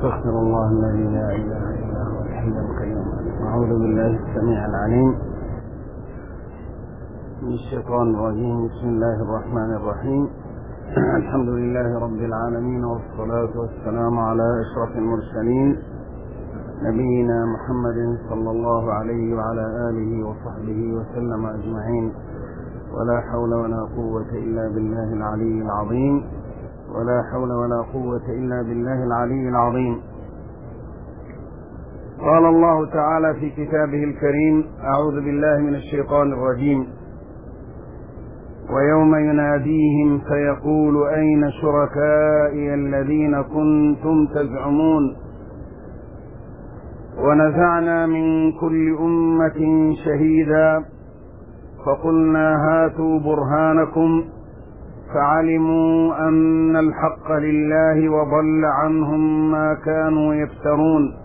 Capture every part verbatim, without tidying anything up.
أستغفر الله الذي لا إله إلا هو الحي القيوم. أعوذ بالله السميع العليم من الشيطان الرجيم. بسم الله الرحمن الرحيم. الحمد لله رب العالمين، والصلاة والسلام على أشرف المرسلين نبينا محمد صلى الله عليه وعلى آله وصحبه وسلم أجمعين. ولا حول ولا قوة إلا بالله العلي العظيم ولا حول ولا قوة إلا بالله العلي العظيم. قال الله تعالى في كتابه الكريم: أعوذ بالله من الشيطان الرجيم: ويوم يناديهم فيقول أين شركائي الذين كنتم تزعمون ونزعنا من كل أمة شهيدا فقلنا هاتوا برهانكم فعلموا أن الحق لله وضل عنهم ما كانوا يفترون.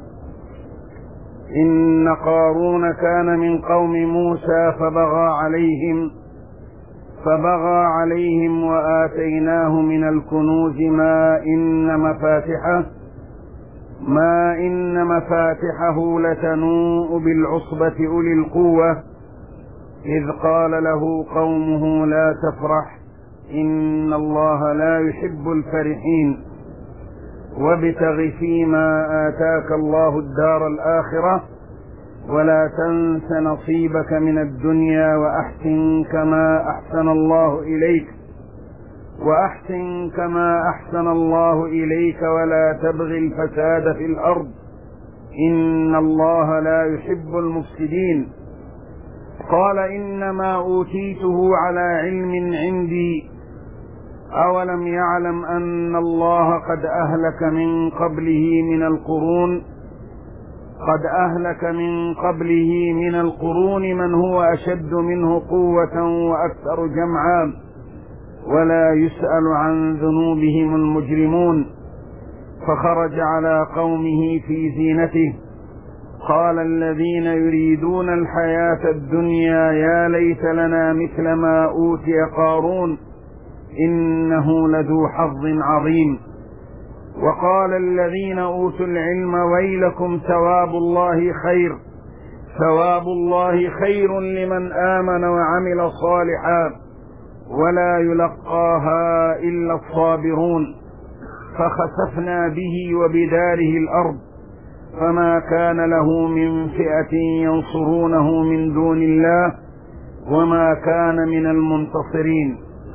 إن قارون كان من قوم موسى فبغى عليهم فبغى عليهم وآتيناه من الكنوز ما إن مفاتحه ما إن مفاتحه لتنوء بالعصبة أولي القوة إذ قال له قومه لا تفرح إن الله لا يحب الفرحين وابتغ فيما آتاك الله الدار الآخرة ولا تنس نصيبك من الدنيا وأحسن كما أحسن الله إليك وأحسن كما أحسن الله إليك ولا تبغ الفساد في الأرض إن الله لا يحب المفسدين. قال إنما أوتيته على علم عندي أولم يعلم أن الله قد أهلك من قبله من القرون قد أهلك من قبله من القرون من هو أشد منه قوة وأكثر جمعا ولا يسأل عن ذنوبهم المجرمون. فخرج على قومه في زينته قال الذين يريدون الحياة الدنيا يا ليت لنا مثل ما أوتي قارون إنه لذو حظ عظيم. وقال الذين أوتوا العلم ويلكم ثواب الله خير ثواب الله خير لمن آمن وعمل صالحا ولا يلقاها إلا الصابرون. فخسفنا به وبداره الأرض فما كان له من فئة ينصرونه من دون الله وما كان من المنتصرين.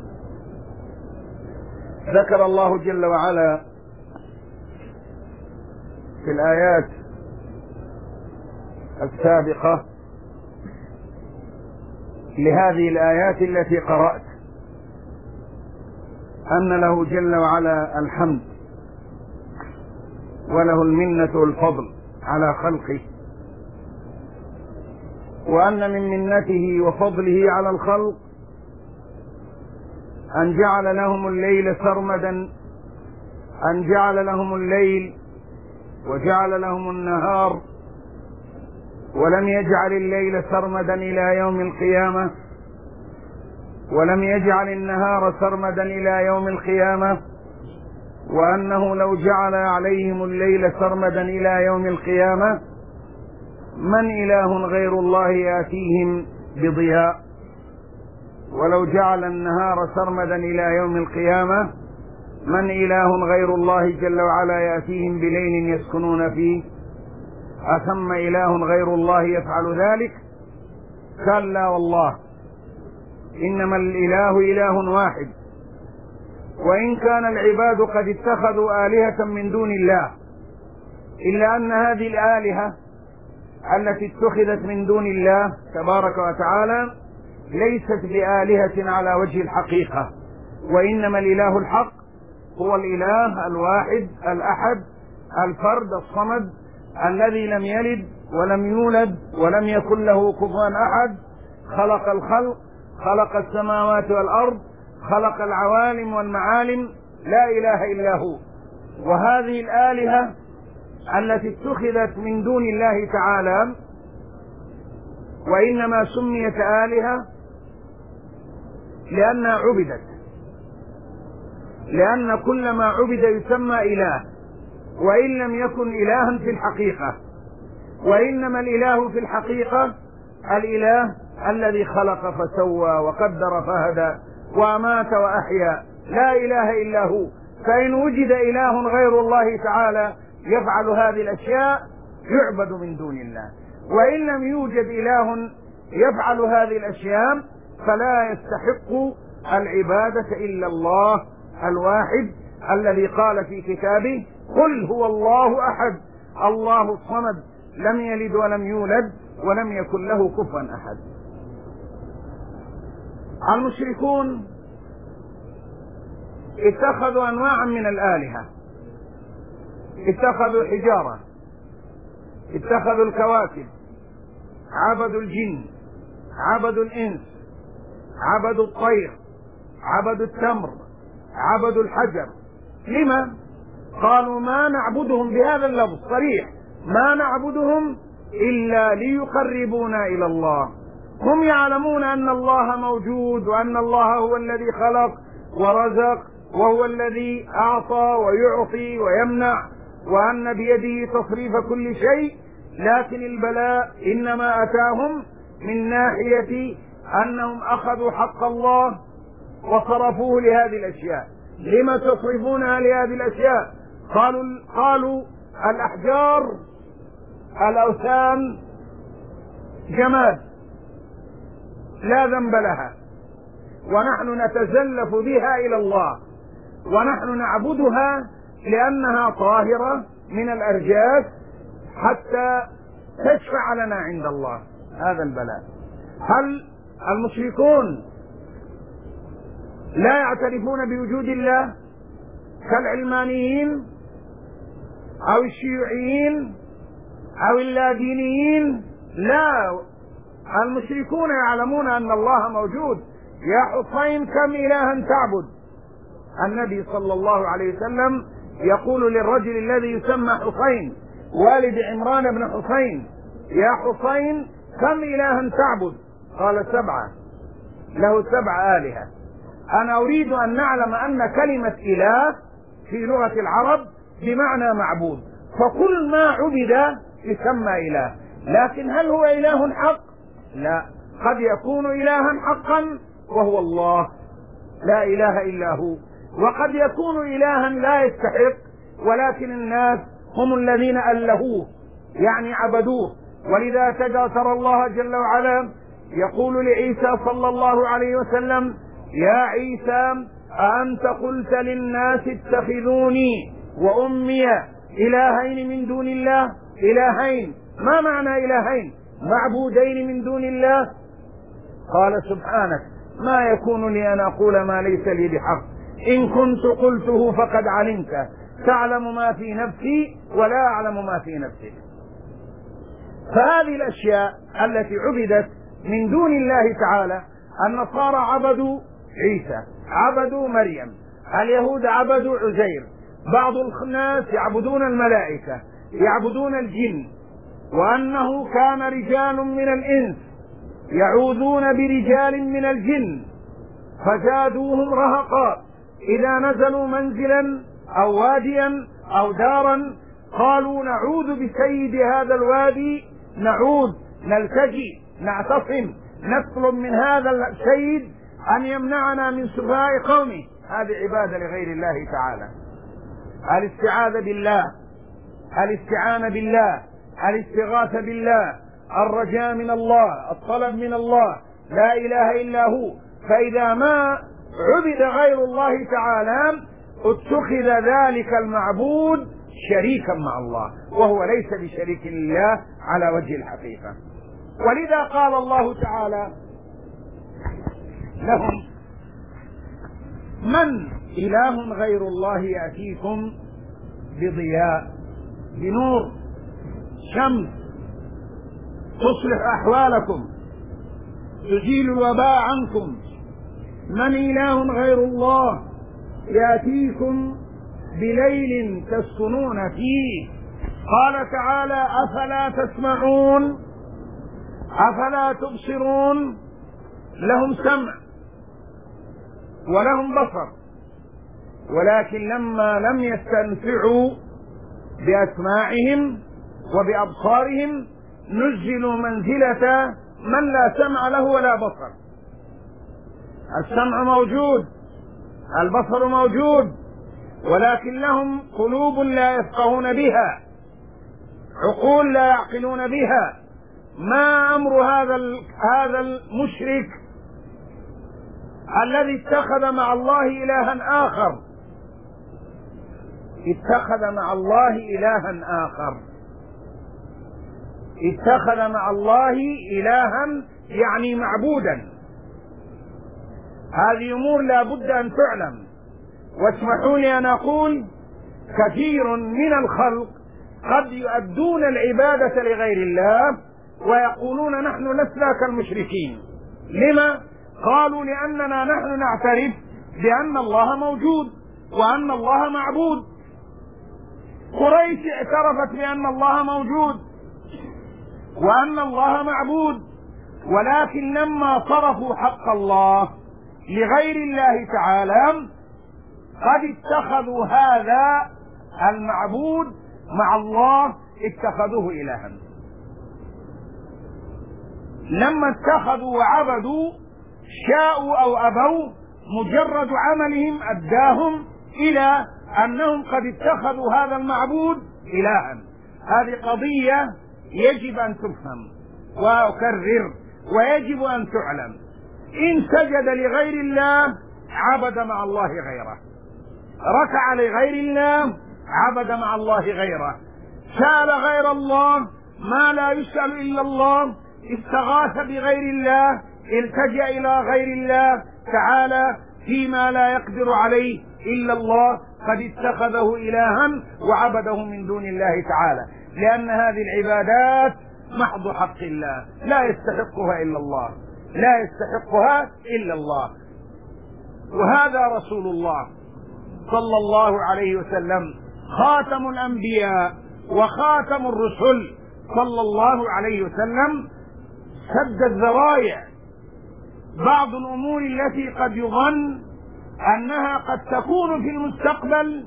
ذكر الله جل وعلا في الآيات السابقة لهذه الآيات التي قرأت أن له جل وعلا الحمد وله المنة والفضل على خلقه، وأن من منته وفضله على الخلق أن جعل لهم الليل سرمدا أن جعل لهم الليل وجعل لهم النهار، ولم يجعل الليل سرمدا إلى يوم القيامة ولم يجعل النهار سرمدا إلى يوم القيامة، وأنه لو جعل عليهم الليل سرمدا إلى يوم القيامة من إله غير الله يأتيهم بضياء، ولو جعل النهار سرمدا إلى يوم القيامة من إله غير الله جل وعلا يأتيهم بليل يسكنون فيه أثم إله غير الله يفعل ذلك؟ كلا والله، إنما الإله إله واحد. وإن كان العباد قد اتخذوا آلهة من دون الله إلا أن هذه الآلهة التي اتخذت من دون الله تبارك وتعالى ليست بآلهة على وجه الحقيقة، وإنما الإله الحق هو الإله الواحد الأحد الفرد الصمد الذي لم يلد ولم يولد ولم يكن له كفوا أحد. خلق الخلق، خلق السماوات والأرض، خلق العوالم والمعالم، لا إله إلا هو. وهذه الآلهة التي اتخذت من دون الله تعالى وإنما سميت آلهة لأنها عبدت، لأن كل ما عبد يسمى إله، وإن لم يكن إلها في الحقيقة، وإنما الإله في الحقيقة الإله الذي خلق فسوى وقدر فهدى وأمات وأحيا، لا إله إلا هو. فإن وجد إله غير الله تعالى يفعل هذه الأشياء يعبد من دون الله، وإن لم يوجد إله يفعل هذه الأشياء فلا يستحق العبادة إلا الله الواحد الذي قال في كتابه: قل هو الله أحد الله الصمد لم يلد ولم يولد ولم يكن له كفوا أحد. المشركون اتخذوا أنواعا من الآلهة، اتخذوا الحجارة، اتخذوا الكواكب، عبدوا الجن، عبدوا الإنس، عبدوا الطير، عبدوا التمر، عبدوا الحجر. لما؟ قالوا ما نعبدهم بهذا اللفظ صريح، ما نعبدهم إلا ليقربونا إلى الله. هم يعلمون أن الله موجود، وأن الله هو الذي خلق ورزق، وهو الذي أعطى ويعطي ويمنع، وأن بيده تصريف كل شيء، لكن البلاء إنما أتاهم من ناحية أنهم أخذوا حق الله وصرفوه لهذه الأشياء. لما تصرفونها لهذه الأشياء؟ قالوا قالوا الأحجار الأوثان جماد لا ذنب لها، ونحن نتزلف بها إلى الله، ونحن نعبدها لأنها طاهرة من الأرجاس حتى تشفع لنا عند الله. هذا البلاء. هل المشركون لا يعترفون بوجود الله كالعلمانيين أو الشيوعيين أو اللادينيين؟ لا، المشركون يعلمون أن الله موجود. يا حسين كم إلها تعبد؟ النبي صلى الله عليه وسلم يقول للرجل الذي يسمى حسين والد عمران بن حسين: يا حسين كم إلها تعبد؟ قال: سبعة. له سبع آلهة. أنا أريد أن نعلم أن كلمة إله في لغة العرب بمعنى معبود، فكل ما عبد يسمى إله. لكن هل هو إله حق؟ لا، قد يكون إلها حقا وهو الله لا إله إلا هو، وقد يكون إلها لا يستحق، ولكن الناس هم الذين ألهوه يعني عبدوه. ولذا ترى الله جل وعلا يقول لعيسى صلى الله عليه وسلم: يا عيسى أأنت قلت للناس اتخذوني وأمي إلهين من دون الله؟ إلهين، ما معنى إلهين؟ معبودين من دون الله. قال: سبحانك ما يكون لي أن أقول ما ليس لي بحق، إن كنت قلته فقد علمت، تعلم ما في نفسي ولا أعلم ما في نفسك. فهذه الأشياء التي عبدت من دون الله تعالى، النصارى عبدوا عيسى، عبدوا مريم، اليهود عبدوا عزير، بعض الناس يعبدون الملائكة، يعبدون الجن، وأنه كان رجال من الإنس يعوذون برجال من الجن فزادوهم رهقا، إذا نزلوا منزلا أو واديا أو دارا قالوا: نعوذ بسيد هذا الوادي، نعوذ، نلتجي، نعتصم، نطلب من هذا السيد أن يمنعنا من سفهاء قومه. هذه عبادة لغير الله تعالى. الاستعاذة بالله، الاستعانة بالله، الاستغاثة بالله، الرجاء من الله، الطلب من الله، لا إله إلا هو. فإذا ما عبد غير الله تعالى اتخذ ذلك المعبود شريكا مع الله، وهو ليس بشريك لله على وجه الحقيقة. ولذا قال الله تعالى لهم: من إله غير الله يأتيكم بضياء، بنور، شمس تصلح أحوالكم، تزيل الوباء عنكم. من إله غير الله يأتيكم بليل تسكنون فيه. قال تعالى: أفلا تسمعون، أفلا تبصرون. لهم سمع ولهم بصر، ولكن لما لم يستنفعوا بأسماعهم وبأبصارهم نزلوا منزلة من لا سمع له ولا بصر. السمع موجود، البصر موجود، ولكن لهم قلوب لا يفقهون بها، عقول لا يعقلون بها. ما أمر هذا هذا المشرك الذي اتخذ مع الله إلها آخر، اتخذ مع الله إلها آخر، اتخذ مع الله إلها يعني معبودا. هذه أمور لا بد أن تعلم. واسمحوا لي أن أقول كثير من الخلق قد يؤدون العبادة لغير الله ويقولون نحن لسنا كالمشركين. لما؟ قالوا لأننا نحن نعترف بأن الله موجود وأن الله معبود. قريش اعترفت بأن الله موجود وأن الله معبود، ولكن لما صرفوا حق الله لغير الله تعالى قد اتخذوا هذا المعبود مع الله، اتخذوه إلها. لما اتخذوا وعبدوا شاءوا أو أبوا، مجرد عملهم أداهم إلى أنهم قد اتخذوا هذا المعبود إلها. هذه قضية يجب أن تفهم وأكرر ويجب أن تعلم. إن سجد لغير الله عبد مع الله غيره، ركع لغير الله عبد مع الله غيره، سأل غير الله ما لا يسأل إلا الله، استغاث بغير الله، التجأ إلى غير الله تعالى فيما لا يقدر عليه إلا الله، قد اتخذه إلها وعبده من دون الله تعالى، لأن هذه العبادات محض حق الله لا يستحقها إلا الله، لا يستحقها إلا الله. وهذا رسول الله صلى الله عليه وسلم خاتم الأنبياء وخاتم الرسل صلى الله عليه وسلم، سد الذرائع. بعض الأمور التي قد يظن أنها قد تكون في المستقبل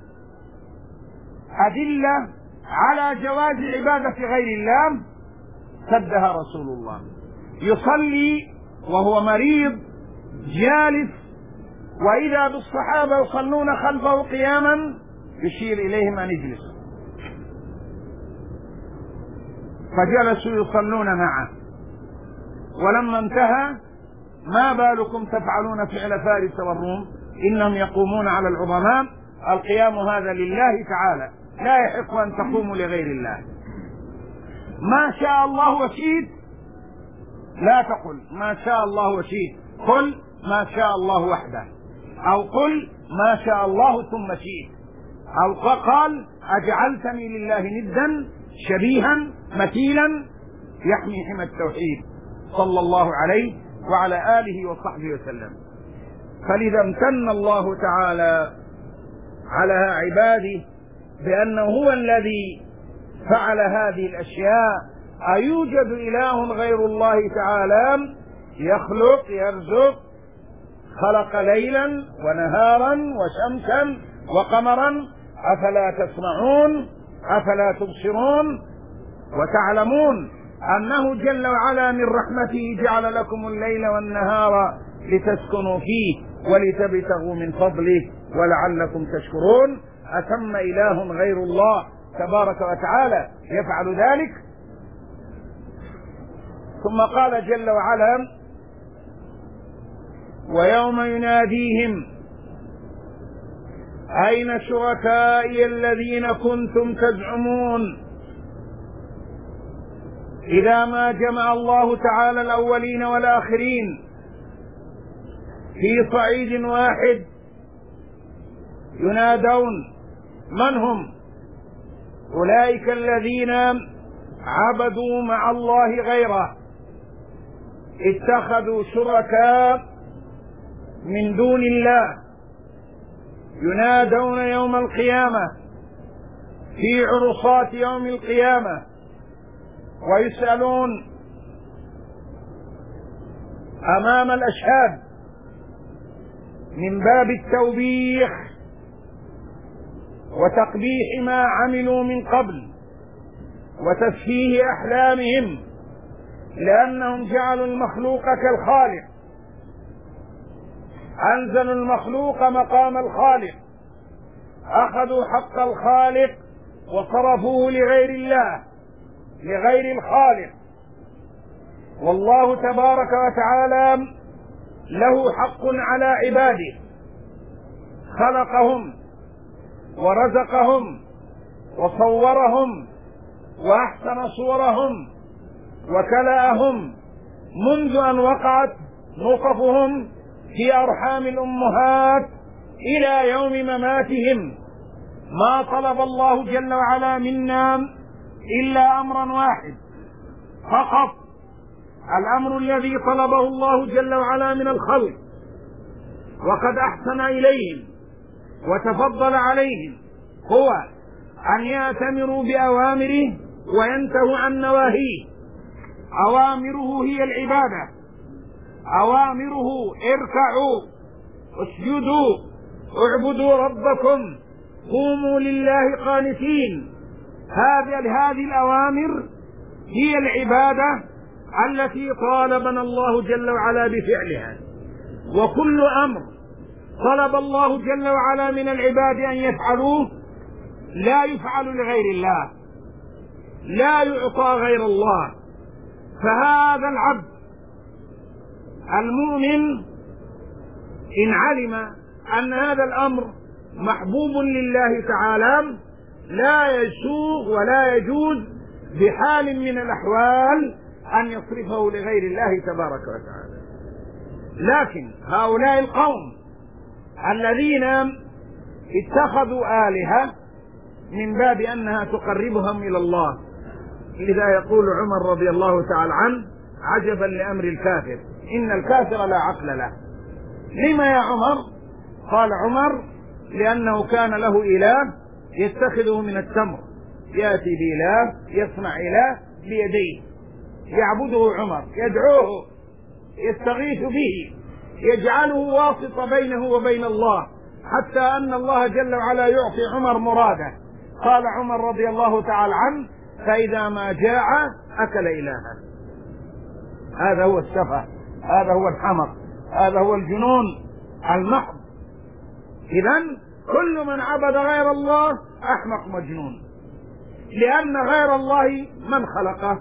أدلة على جواز عبادة غير الله سدها رسول الله. يصلي وهو مريض جالس، وإذا بالصحابة يصلون خلفه قياما يشير إليهم أن يجلسوا، فجلسوا يصلون معه. ولما انتهى: ما بالكم تفعلون فعل فارس والروم إنهم يقومون على العظماء. القيام هذا لله تعالى، لا يحق أن تقوموا لغير الله. ما شاء الله وشئت، لا تقل ما شاء الله وشئت، قل ما شاء الله وحده، أو قل ما شاء الله ثم شئت، أو قال أجعلتني لله ندا شبيها مثيلا، يحمي حمى التوحيد صلى الله عليه وعلى آله وصحبه وسلم. فلذا امتن الله تعالى على عباده بأنه هو الذي فعل هذه الأشياء. أيوجد إله غير الله تعالى يخلق يرزق؟ خلق ليلا ونهارا وشمسا وقمرا، أفلا تسمعون أفلا تبصرون وتعلمون أنه جل وعلا من رحمته جعل لكم الليل والنهار لتسكنوا فيه ولتبتغوا من فضله ولعلكم تشكرون. أتم إله غير الله تبارك وتعالى يفعل ذلك؟ ثم قال جل وعلا: ويوم يناديهم أين شركائي الذين كنتم تزعمون. إذا ما جمع الله تعالى الأولين والآخرين في صعيد واحد ينادون. من هم؟ أولئك الذين عبدوا مع الله غيره، اتخذوا شركاء من دون الله، ينادون يوم القيامة في عرصات يوم القيامة ويسألون أمام الأشهاد من باب التوبيخ وتقبيح ما عملوا من قبل وتسفيه أحلامهم، لأنهم جعلوا المخلوق كالخالق، أنزلوا المخلوق مقام الخالق، أخذوا حق الخالق وصرفوه لغير الله، لغير الخالق. والله تبارك وتعالى له حق على عباده، خلقهم ورزقهم وصورهم وأحسن صورهم وكلأهم منذ أن وقعت نطفهم في أرحام الأمهات إلى يوم مماتهم. ما طلب الله جل وعلا منا إلا أمرا واحد فقط، الأمر الذي طلبه الله جل وعلا من الخلق وقد أحسن إليهم وتفضل عليهم هو أن يأتمروا بأوامره وينتهوا عن نواهيه. أوامره هي العبادة، أوامره اركعوا اسجدوا اعبدوا ربكم قوموا لله قانتين. هذه الأوامر هي العبادة التي طالبنا الله جل وعلا بفعلها. وكل أمر طلب الله جل وعلا من العباد أن يفعلوه لا يفعل لغير الله، لا يعطى غير الله. فهذا العبد المؤمن إن علم أن هذا الأمر محبوب لله تعالى لا يسوغ ولا يجوز بحال من الأحوال أن يصرفه لغير الله تبارك وتعالى. لكن هؤلاء القوم الذين اتخذوا آلهة من باب أنها تقربهم إلى الله، لذا يقول عمر رضي الله تعالى عنه: عجبا لأمر الكافر إن الكافر لا عقل له. لما يا عمر؟ قال عمر: لأنه كان له إله يتخذه من التمر، يأتي بإله يصنع إله بيديه يعبده عمر، يدعوه يستغيث به، يجعله واسطة بينه وبين الله، حتى أن الله جل وعلا يعطي عمر مراده. قال عمر رضي الله تعالى عنه: فإذا ما جاع أكل إلها. هذا هو السفه، هذا هو الحمق، هذا هو الجنون المحض. إذن كل من عبد غير الله أحمق مجنون، لأن غير الله من خلقه؟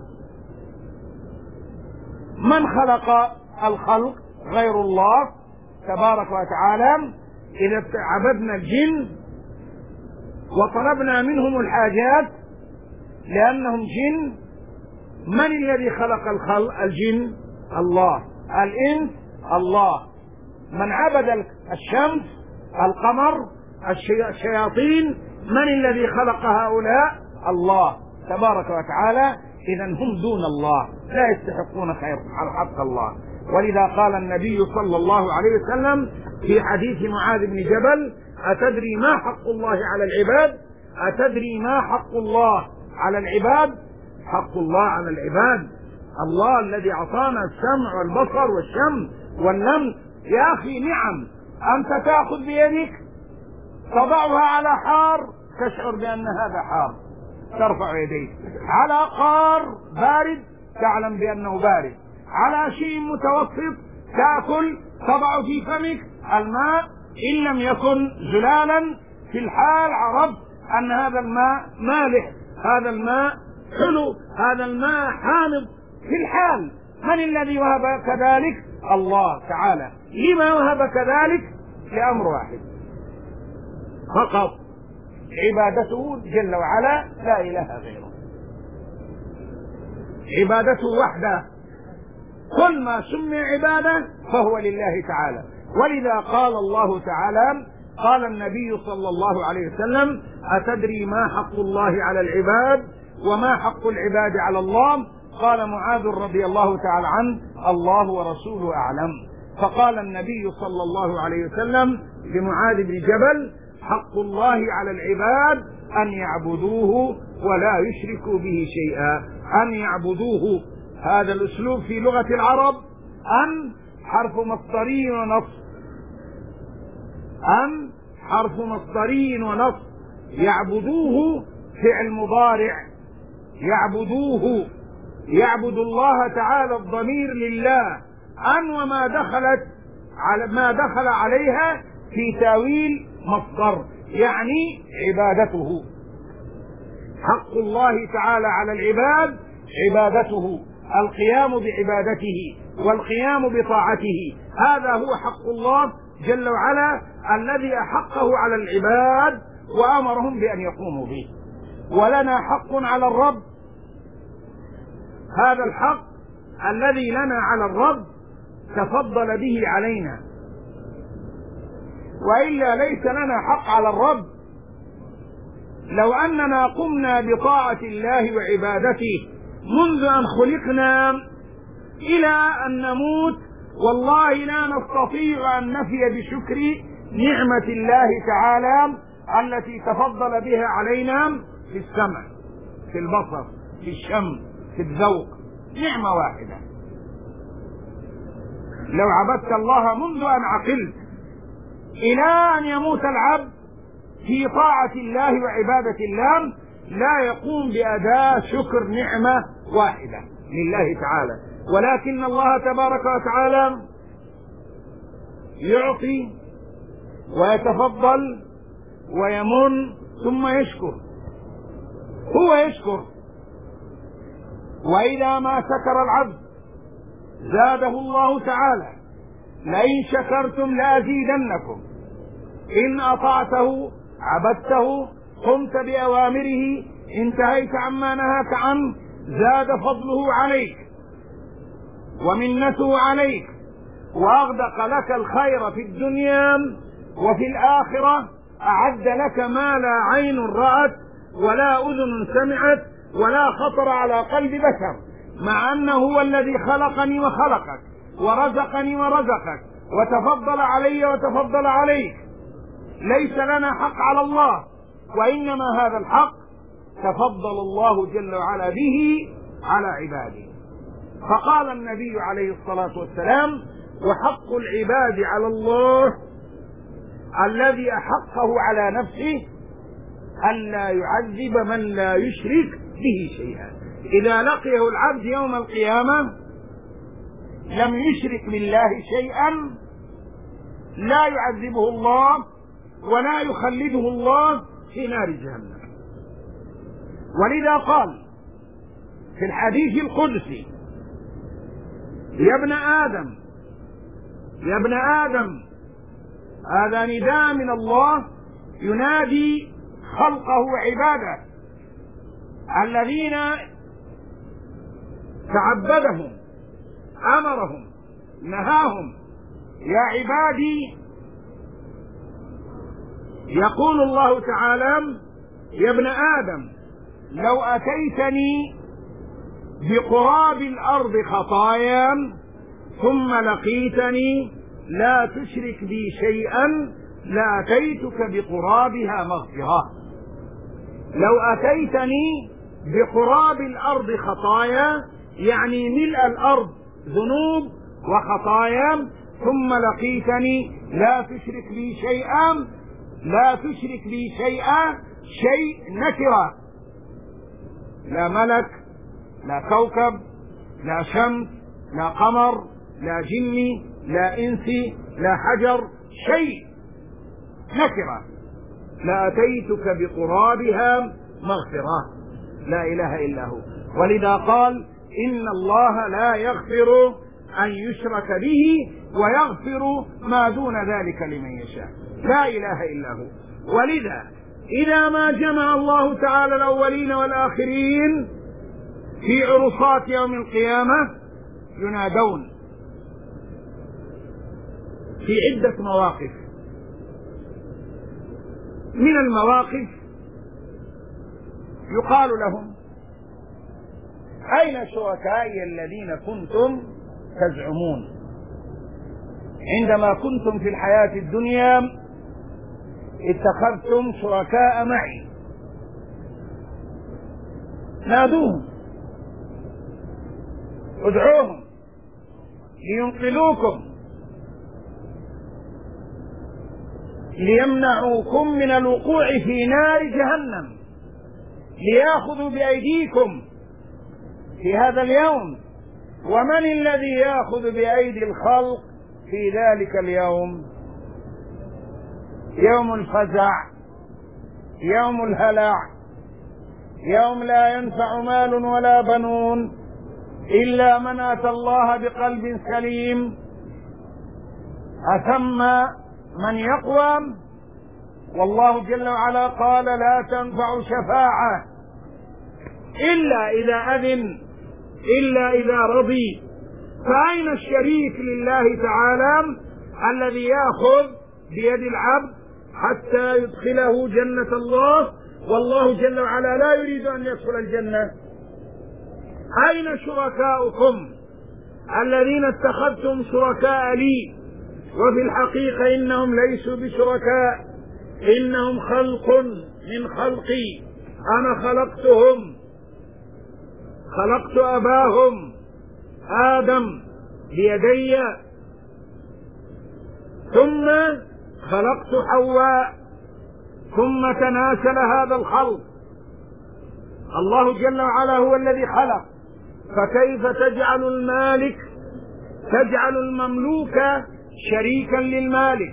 من خلق الخلق غير الله تبارك وتعالى. إذا عبدنا الجن وطلبنا منهم الحاجات لأنهم جن، من الذي خلق الخلق؟ الجن الله، الإنس الله. من عبد الشمس القمر الشياطين، من الذي خلق هؤلاء؟ الله تبارك وتعالى. إذن هم دون الله، لا يستحقون خير حق الله. ولذا قال النبي صلى الله عليه وسلم في حديث معاذ بن جبل: أتدري ما حق الله على العباد؟ أتدري ما حق الله على العباد؟ حق الله على العباد الله الذي أعطانا السمع والبصر والشم واللمس. يا أخي نعم، أنت تأخذ بيدك تضعها على حار تشعر بأن هذا حار، ترفع يديك على قار بارد تعلم بأنه بارد، على شيء متوسط تأكل تضع في فمك الماء إن لم يكن زلالا في الحال عرفت أن هذا الماء مالح، هذا الماء حلو، هذا الماء حامض في الحال. من الذي وهب كذلك؟ الله تعالى. لما وهب كذلك؟ لأمر واحد فقط: عبادته جل وعلا، لا إله غيره، عبادته وحده. كل ما سمي عبادة فهو لله تعالى. ولذا قال الله تعالى، قال النبي صلى الله عليه وسلم: أتدري ما حق الله على العباد وما حق العباد على الله؟ قال معاذ رضي الله تعالى عنه: الله ورسوله أعلم. فقال النبي صلى الله عليه وسلم لمعاذ بن جبل: حق الله على العباد أن يعبدوه ولا يشركوا به شيئا. أن يعبدوه، هذا الأسلوب في لغة العرب أن حرف مصدري ونصب، أن حرف مصدري ونصب يعبدوه فعل مضارع، يعبدوه، يعبد الله تعالى، الضمير لله، أن وما دخلت على ما دخل عليها في تاويل مصدر، يعني عبادته. حق الله تعالى على العباد عبادته، القيام بعبادته والقيام بطاعته، هذا هو حق الله جل وعلا الذي أحقه على العباد وأمرهم بأن يقوموا به. ولنا حق على الرب، هذا الحق الذي لنا على الرب تفضل به علينا، وإلا ليس لنا حق على الرب. لو أننا قمنا بطاعة الله وعبادته منذ أن خلقنا إلى أن نموت، والله لا نستطيع أن نفي بشكر نعمة الله تعالى التي تفضل بها علينا في السمع، في البصر، في الشم، في الذوق، نعمة واحدة. لو عبدت الله منذ أن عقلت إلى أن يموت العبد في طاعة الله وعبادة الله لا يقوم بأداء شكر نعمة واحدة لله تعالى، ولكن الله تبارك وتعالى يعطي ويتفضل ويمن ثم يشكر، هو يشكر. وإذا ما شكر العبد زاده الله تعالى، لئن شكرتم لأزيدنكم، إن أطعته عبدته قمت بأوامره انتهيت عما نهاك عنه زاد فضله عليك ومنته عليك، وأغدق لك الخير في الدنيا وفي الآخرة، أعد لك ما لا عين رأت ولا أذن سمعت ولا خطر على قلب بشر، مع أنه هو الذي خلقني وخلقك ورزقني ورزقك وتفضل علي وتفضل عليك. ليس لنا حق على الله، وإنما هذا الحق تفضل الله جل وعلا به على عباده. فقال النبي عليه الصلاة والسلام: وحق العباد على الله الذي أحقه على نفسه ألا يعذب من لا يشرك به شيئا. إذا لقيه العبد يوم القيامة لم يشرك بالله شيئا لا يعذبه الله ولا يخلده الله في نار جهنم. ولذا قال في الحديث القدسي: يا ابن آدم يا ابن آدم، هذا نداء من الله ينادي خلقه وعباده الذين تعبدهم أمرهم نهاهم: يا عبادي، يقول الله تعالى: يا ابن آدم لو أتيتني بقراب الأرض خطايا ثم لقيتني لا تشرك بي شيئا لأتيتك بقرابها مغفرة. لو أتيتني بقراب الأرض خطايا يعني ملء الأرض ذنوب وخطايا، ثم لقيتني لا تشرك بي شيئا، لا تشرك بي شيئا، شيء نكرة، لا ملك لا كوكب لا شمس لا قمر لا جني لا إنسي لا حجر، شيء نكرة، لأتيتك بقرابها مغفرة. لا إله إلا هو. ولذا قال: إن الله لا يغفر أن يشرك به ويغفر ما دون ذلك لمن يشاء. لا إله إلا هو. ولذا إذا ما جمع الله تعالى الأولين والآخرين في عرصات يوم القيامة ينادون في عدة مواقف. من المواقف يقال لهم: أين شركائي الذين كنتم تزعمون عندما كنتم في الحياة الدنيا اتخذتم شركاء معي؟ نادوهم، ادعوهم لينقذوكم ليمنعوكم من الوقوع في نار جهنم، ليأخذوا بأيديكم في هذا اليوم. ومن الذي يأخذ بأيدي الخلق في ذلك اليوم؟ يوم الفزع، يوم الهلع، يوم لا ينفع مال ولا بنون إلا من أتى الله بقلب سليم. أثم من يقوم، والله جل وعلا قال لا تنفع شفاعة إلا إذا أذن، إلا إذا رضي. فأين الشريك لله تعالى الذي يأخذ بيد العبد حتى يدخله جنة الله، والله جل وعلا لا يريد أن يدخل الجنة؟ أين شركاؤكم الذين اتخذتم شركاء لي وفي الحقيقة إنهم ليسوا بشركاء، إنهم خلق من خلقي، أنا خلقتهم، خلقت أباهم آدم بيدي، ثم خلقت حواء، ثم تناسل هذا الخلق. الله جل وعلا هو الذي خلق، فكيف تجعل المالك، تجعل المملوك شريكا للمالك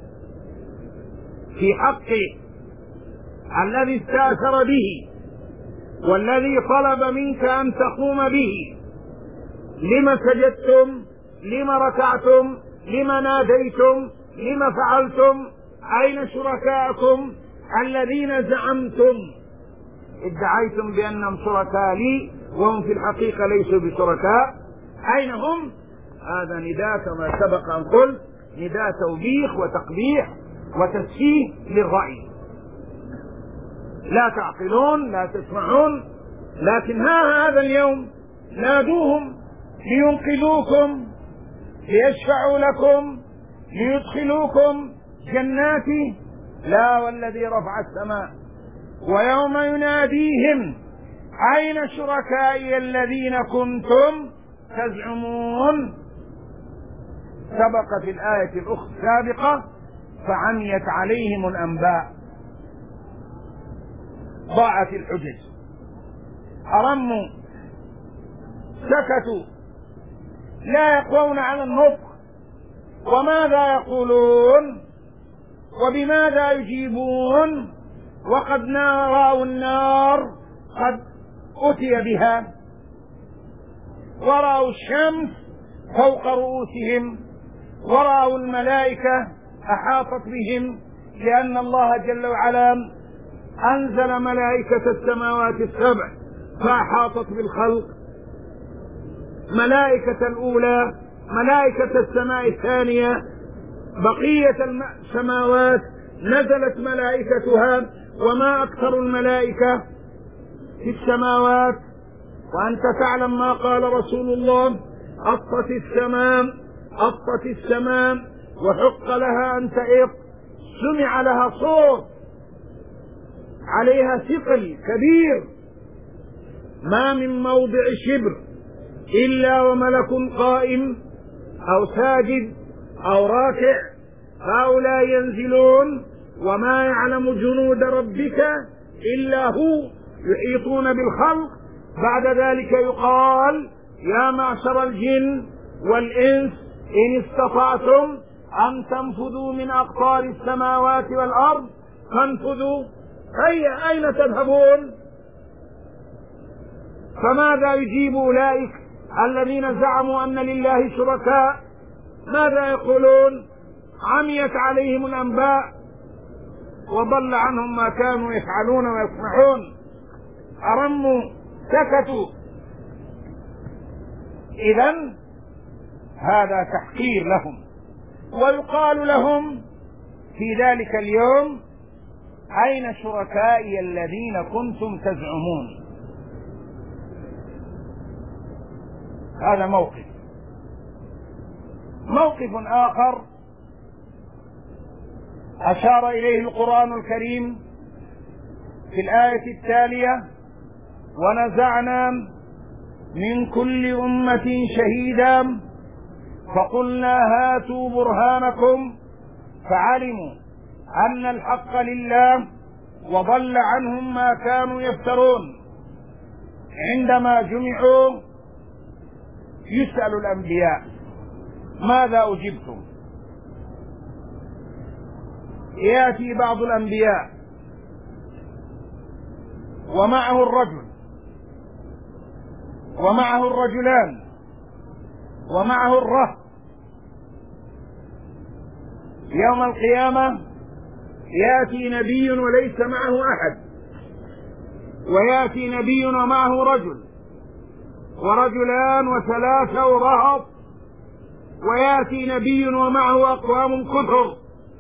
في حقه الذي استأثر به والذي طلب منك أن تقوم به؟ لما سجدتم؟ لما ركعتم؟ لما ناديتم؟ لما فعلتم؟ أين شركاءكم الذين زعمتم ادعيتم بأنهم شركاء لي وهم في الحقيقة ليسوا بشركاء؟ أين هم؟ هذا نداء كما سبق أن قلت، نداء توبيخ وتقبيح وتسفيه للرأي. لا تعقلون، لا تسمعون. لكن ها هذا اليوم نادوهم لينقذوكم، ليشفعوا لكم، ليدخلوكم جناتي. لا والذي رفع السماء. ويوم يناديهم أين شركائي الذين كنتم تزعمون؟ سبق في الآية الأخرى السابقة فعميت عليهم الأنباء، ضاعت الحجج، أرموا، سكتوا، لا يقوون على النطق. وماذا يقولون وبماذا يجيبون وقد رأوا النار قد أتي بها، ورأوا الشمس فوق رؤوسهم، ورأوا الملائكة أحاطت بهم، لأن الله جل وعلا أنزل ملائكة السماوات السبع فأحاطت بالخلق. ملائكة الأولى، ملائكة السماء الثانية، بقية السماوات نزلت ملائكتها، وما أكثر الملائكة في السماوات. وأنت تعلم ما قال رسول الله: أطت السماء، أطت السماء وحق لها أن تئط، سمع لها صوت عليها ثقل كبير، ما من موضع شبر إلا وملك قائم أو ساجد أو راكع، هؤلاء ينزلون وما يعلم جنود ربك إلا هو، يحيطون بالخلق. بعد ذلك يقال: يا معشر الجن والإنس إن استطعتم أن تنفذوا من أقطار السماوات والأرض فانفذوا. هيا أين تذهبون؟ فماذا يجيب أولئك الذين زعموا أن لله شركاء؟ ماذا يقولون؟ عميت عليهم الأنباء وضل عنهم ما كانوا يفعلون ويصنعون، أرموا، سكتوا. إذن هذا تحقير لهم. ويقال لهم في ذلك اليوم: أين شركائي الذين كنتم تزعمون؟ هذا موقف. موقف آخر أشار إليه القرآن الكريم في الآية التالية: ونزعنا من كل أمة شهيدا فقلنا هاتوا برهانكم فعلموا أن الحق لله وضل عنهم ما كانوا يفترون. عندما جمعوا يسأل الأنبياء ماذا أجبتم؟ يأتي بعض الأنبياء ومعه الرجل ومعه الرجلان ومعه الرهط. يوم القيامة يأتي نبي وليس معه أحد، ويأتي نبي ومعه رجل ورجلان وثلاثة ورهط، ويأتي نبي ومعه أقوام كثر،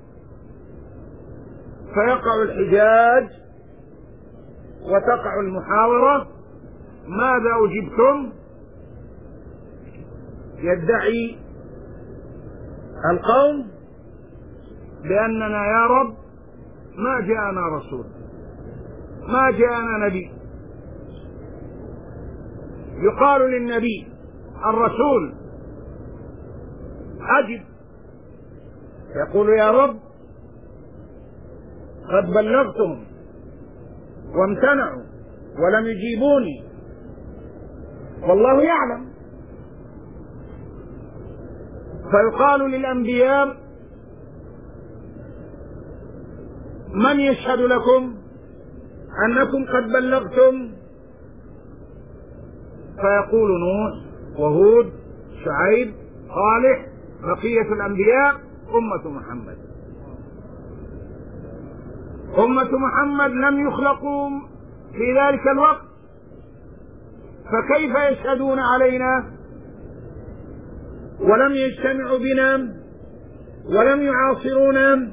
فيقع الحجاج وتقع المحاورة. ماذا أجبتم؟ يدعي القوم بأننا يا رب ما جاءنا رسول، ما جاءنا نبي. يقال للنبي الرسول أجب، يقول يا رب قد بلغتهم وامتنعوا ولم يجيبوني والله يعلم. فيقال للأنبياء من يشهد لكم أنكم قد بلغتم؟ فيقول نوح وهود شعيب صالح بقية الأنبياء أمة محمد. أمة محمد لم يخلقوا في ذلك الوقت، فكيف يشهدون علينا ولم يجتمعوا بنا ولم يعاصرونا؟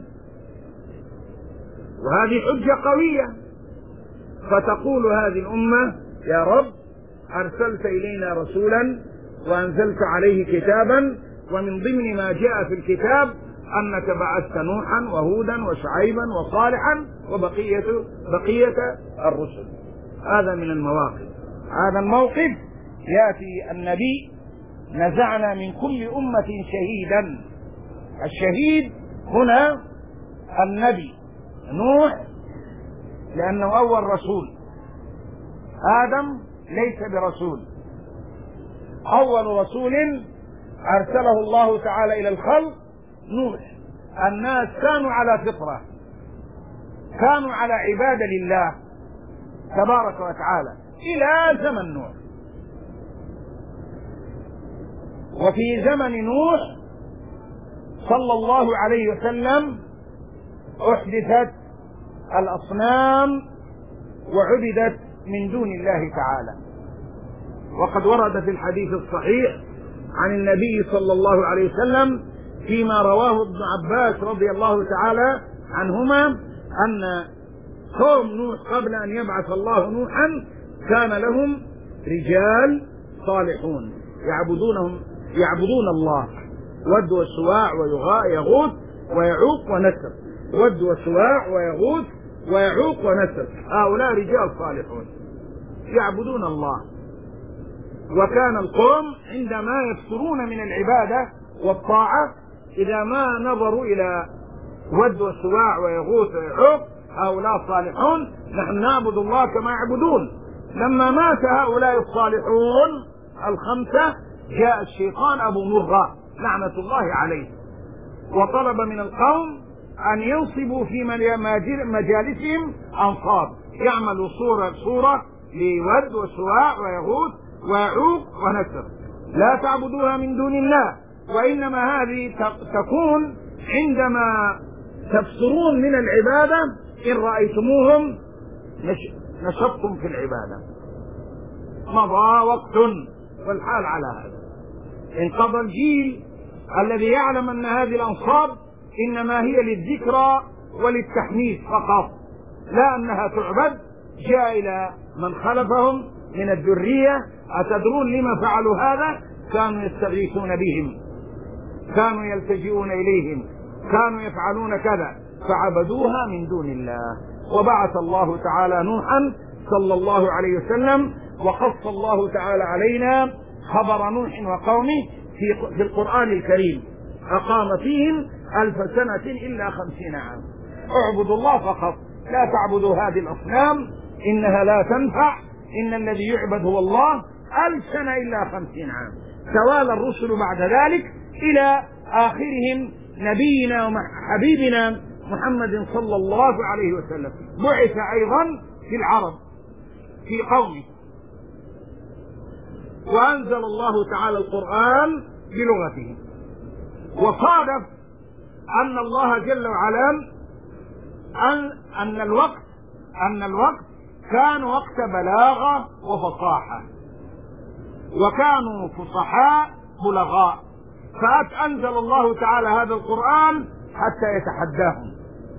وهذه حجة قوية. فتقول هذه الأمة يا رب أرسلت إلينا رسولا وأنزلت عليه كتابا، ومن ضمن ما جاء في الكتاب أنك بعثت نوحا وهودا وشعيبا وصالحا وبقية بقية الرسل. هذا من المواقف. هذا الموقف يأتي النبي نزعنا من كل أمة شهيدا. الشهيد هنا النبي نوح لأنه أول رسول، آدم ليس برسول. أول رسول أرسله الله تعالى إلى الخلق نوح. الناس كانوا على فطرة، كانوا على عبادة لله تبارك وتعالى إلى زمن نوح. وفي زمن نوح صلى الله عليه وسلم أحدثت الأصنام وعبدت من دون الله تعالى. وقد ورد في الحديث الصحيح عن النبي صلى الله عليه وسلم فيما رواه ابن عباس رضي الله تعالى عنهما أن قوم نوح قبل أن يبعث الله نوحا كان لهم رجال صالحون يعبدونهم يعبدون الله، ود وسواع ويغوث ويعوق ونسر، ود وسواع ويغوث ويعوق ونسر. هؤلاء رجال صالحون يعبدون الله. وكان القوم عندما يكثرون من العبادة والطاعة إذا ما نظروا إلى ود وسواع ويغوث ويعوق هؤلاء صالحون، نحن نعبد الله كما يعبدون. لما مات هؤلاء الصالحون الخمسة جاء الشيطان أبو مرة لعنة الله عليه وطلب من القوم أن ينصبوا في مجالسهم أنصاب يعملوا صورة صورة لود وسواع ويغوث ويعوق ونسر، لا تعبدوها من دون الله، وإنما هذه تكون عندما تبصرون من العبادة إن رأيتموهم نشطتم في العبادة. مضى وقت والحال على هذا. انقضى الجيل الذي يعلم أن هذه الأنصاب إنما هي للذكرى وللتحميد فقط، لا أنها تعبد. جاء إلى من خلفهم من الذرية أتدرون لما فعلوا هذا؟ كانوا يستغيثون بهم، كانوا يلتجئون إليهم، كانوا يفعلون كذا، فعبدوها من دون الله. وبعث الله تعالى نوحا صلى الله عليه وسلم، وقص الله تعالى علينا خبر نوح وقومه في القرآن الكريم. أقام فيهم ألف سنة إلا خمسين عام. اعبدوا الله فقط، لا تعبدوا هذه الأصنام إنها لا تنفع، إن الذي يعبد هو الله. ألف سنة إلا خمسين عام. توالى الرسل بعد ذلك إلى آخرهم نبينا وحبيبنا محمد صلى الله عليه وسلم، بعث أيضا في العرب في قومه، وأنزل الله تعالى القرآن بلغته. وصادف أن الله جل وعلا أن أن الوقت أن الوقت كان وقت بلاغة وفصاحة، وكانوا فصحاء بلغاء، فأنزل الله تعالى هذا القرآن حتى يتحداهم،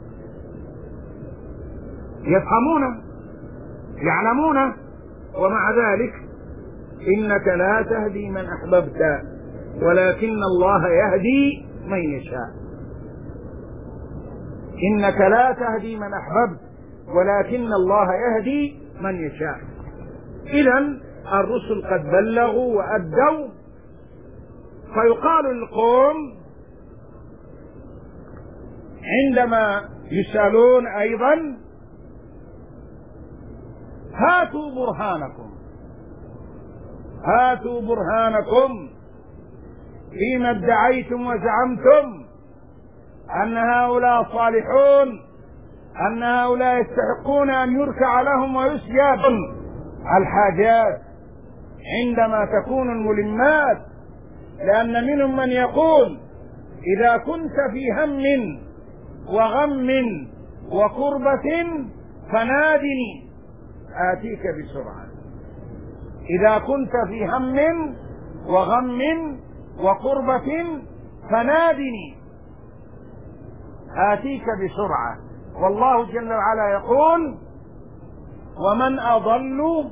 يفهمون يعلمون. ومع ذلك إنك لا تهدي من أحببت ولكن الله يهدي من يشاء. إنك لا تهدي من أحببت ولكن الله يهدي من يشاء. إذن الرسل قد بلغوا وأدوا، فيقال للقوم عندما يسألون أيضا: هاتوا برهانكم هاتوا برهانكم فيما ادعيتم وزعمتم أن هؤلاء صالحون، أن هؤلاء يستحقون أن يركع لهم ويسجد. الحاجات عندما تكون الملمات، لأن منهم من يقول: إذا كنت في هم وغم وكربة فنادني آتيك بسرعة. إذا كنت في هم وغم وكربة فنادني آتيك بسرعة. والله جل وعلا يقول: ومن أضل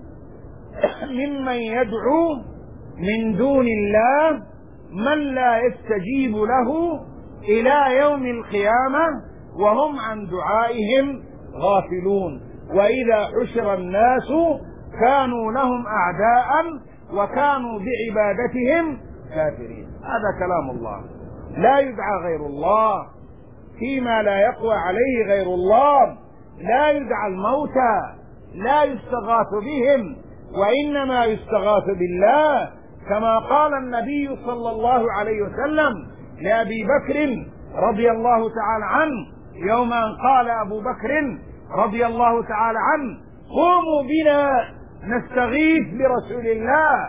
ممن يدعو من دون الله من لا يستجيب له إلى يوم القيامة وهم عن دعائهم غافلون، وإذا حشر الناس كانوا لهم أعداء وكانوا بعبادتهم كافرين. هذا كلام الله. لا يدعى غير الله فيما لا يقوى عليه غير الله، لا يدعى الموتى، لا يستغاث بهم، وإنما يستغاث بالله، كما قال النبي صلى الله عليه وسلم لأبي بكر رضي الله تعالى عنه يوم أن قال أبو بكر رضي الله تعالى عنه: قوموا بنا نستغيث برسول الله،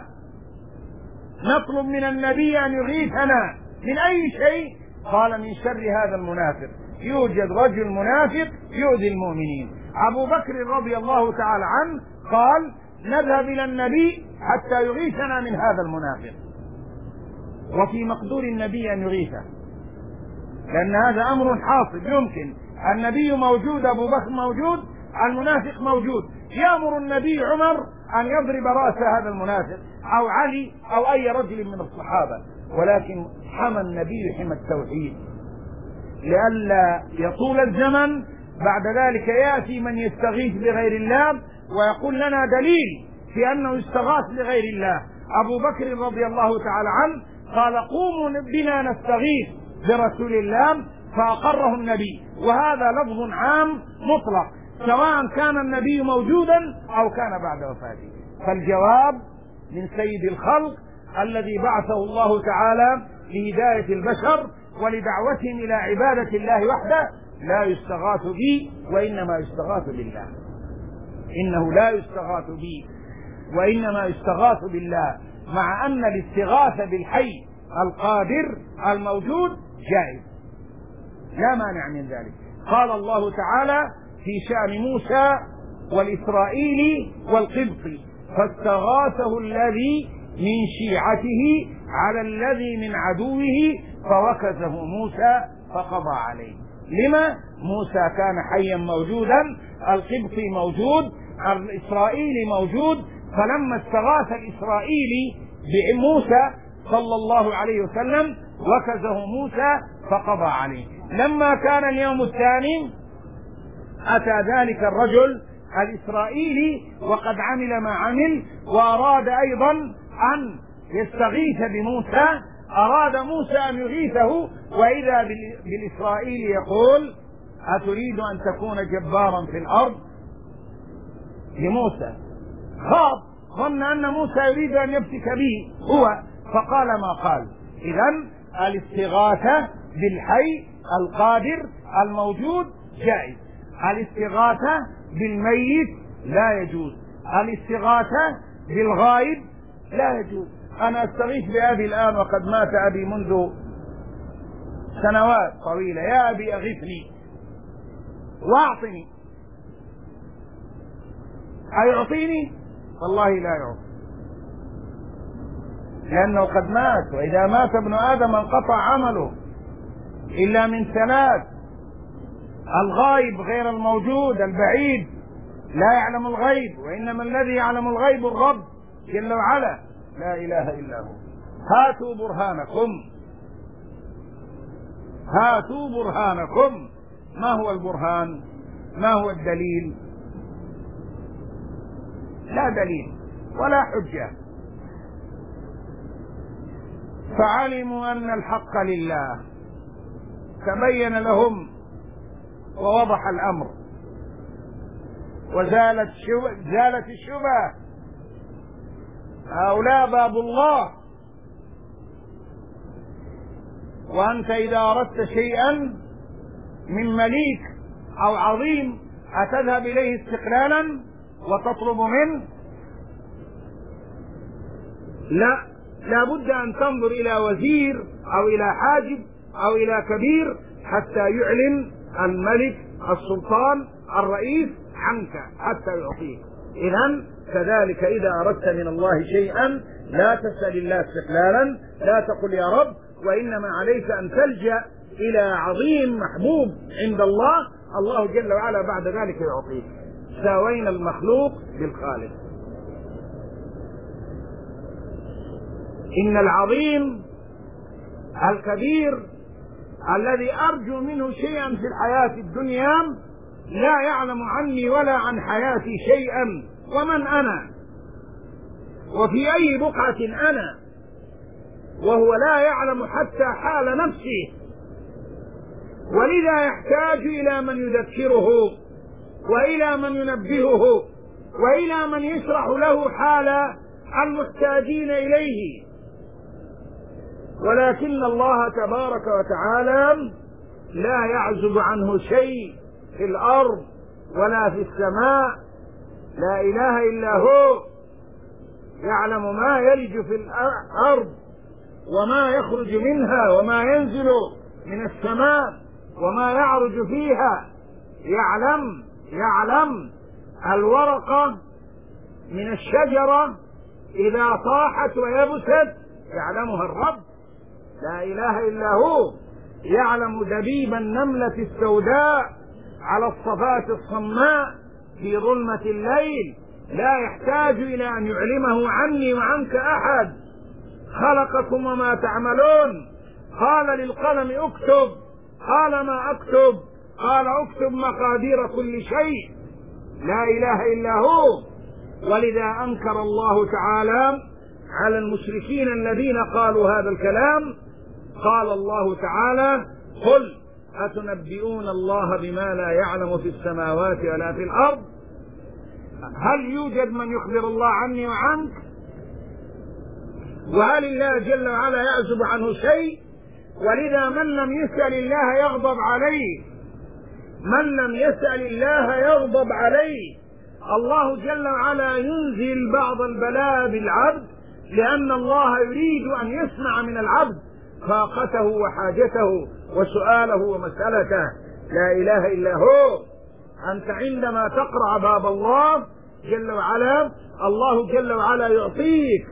نطلب من النبي أن يغيثنا من أي شيء؟ قال: من شر هذا المنافق. يوجد رجل منافق يؤذي المؤمنين. أبو بكر رضي الله تعالى عنه قال: نذهب إلى النبي حتى يغيثنا من هذا المنافق. وفي مقدور النبي أن يغيثه، لأن هذا أمر حاصل يمكن. النبي موجود، أبو بكر موجود، المنافق موجود. يأمر النبي عمر أن يضرب رأس هذا المنافق أو علي أو أي رجل من الصحابة، ولكن حمى النبي حمى التوحيد لئلا يطول الزمن بعد ذلك يأتي من يستغيث بغير الله ويقول لنا دليل في أنه يستغاث لغير الله. أبو بكر رضي الله تعالى عنه قال: قوموا بنا نستغيث برسول الله، فأقره النبي. وهذا لفظ عام مطلق، سواء كان النبي موجودا أو كان بعد وفاته. فالجواب من سيد الخلق الذي بعثه الله تعالى لهداية البشر ولدعوتهم إلى عبادة الله وحده: لا يستغاث بي وإنما يستغاث بالله. إنه لا يستغاث بي وإنما يستغاث بالله، مع أن الاستغاثة بالحي القادر الموجود جائز، لا مانع من ذلك. قال الله تعالى في شأن موسى والإسرائيلي والقبطي: فاستغاثه الذي من شيعته على الذي من عدوه فوكزه موسى فقضى عليه. لما؟ موسى كان حيا موجودا، القبطي موجود، الإسرائيلي موجود. فلما استغاث الإسرائيلي بموسى صلى الله عليه وسلم وكزه موسى فقضى عليه. لما كان اليوم الثاني أتى ذلك الرجل الإسرائيلي وقد عمل ما عمل، وأراد أيضا أن يستغيث بموسى، أراد موسى أن يغيثه، وإذا بالإسرائيلي يقول: أتريد أن تكون جبارا في الأرض؟ لموسى خاف، ظن أن موسى يريد أن يفتك به هو، فقال ما قال. إذن الاستغاثة بالحي القادر الموجود جائز، الاستغاثة بالميت لا يجوز، الاستغاثة بالغائب لا يجوز. أنا أستغيث بأبي الآن وقد مات أبي منذ سنوات طويلة، يا أبي أغثني وأعطني، أيعطيني؟ والله لا يعطي، لأنه قد مات، وإذا مات ابن آدم انقطع عمله إلا من ثلاث: الغائب غير الموجود، البعيد لا يعلم الغيب، وإنما الذي يعلم الغيب الرب جل وعلا لا إله إلا هو. هاتوا برهانكم، هاتوا برهانكم. ما هو البرهان؟ ما هو الدليل؟ لا دليل ولا حجة. فعلموا أن الحق لله، تبين لهم ووضح الأمر، وزالت زالت الشبهة. هؤلاء باب الله، وأنت إذا أردت شيئا من مليك أو عظيم أتذهب إليه استقلالا وتطلب منه؟ لا، لا بد أن تنظر إلى وزير أو إلى حاجب أو إلى كبير حتى يعلن الملك السلطان الرئيس عنك حتى يعطيك. إذن كذلك إذا أردت من الله شيئا لا تسأل الله استقلالا، لا تقل يا رب، وإنما عليك أن تلجأ إلى عظيم محبوب عند الله، الله جل وعلا بعد ذلك يعطيك. ساوينا المخلوق بالخالق. إن العظيم الكبير الذي أرجو منه شيئا في الحياة الدنيا لا يعلم عني ولا عن حياتي شيئا، ومن أنا وفي أي بقعة أنا، وهو لا يعلم حتى حال نفسه، ولذا يحتاج إلى من يذكره وإلى من ينبهه وإلى من يشرح له حال المحتاجين إليه. ولكن الله تبارك وتعالى لا يعزب عنه شيء في الأرض ولا في السماء، لا إله إلا هو، يعلم ما يلج في الأرض وما يخرج منها وما ينزل من السماء وما يعرج فيها، يعلم يعلم الورقة من الشجرة إذا طاحت ويبست يعلمها الرب، لا إله إلا هو، يعلم دبيب النملة السوداء على الصفات الصماء في ظلمة الليل، لا يحتاج إلى أن يعلمه عني وعنك أحد. خلقكم وما تعملون، قال للقلم اكتب، قال ما اكتب؟ قال اكتب مقادير كل شيء، لا إله إلا هو. ولذا أنكر الله تعالى على المشركين الذين قالوا هذا الكلام، قال الله تعالى: قل أتنبئون الله بما لا يعلم في السماوات ولا في الأرض؟ هل يوجد من يخبر الله عني وعنك؟ وهل الله جل وعلا يعزب عنه شيء؟ ولذا من لم يسأل الله يغضب عليه، من لم يسأل الله يغضب عليه. الله جل وعلا ينزل بعض البلاء بالعبد لأن الله يريد أن يسمع من العبد فاقته وحاجته وسؤاله ومسألته، لا إله إلا هو. أنت عندما تقرأ باب الله جل وعلا، الله جل وعلا يعطيك